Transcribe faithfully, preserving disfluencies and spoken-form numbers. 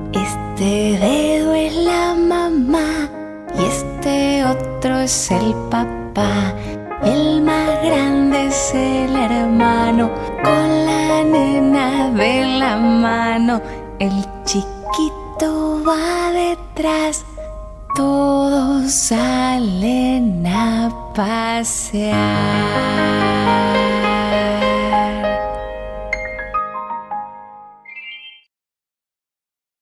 Este dedo es la mamá y este otro es el papá. El más grande es el hermano con la nena de la mano. El chiquito va detrás, todos salen a pasear.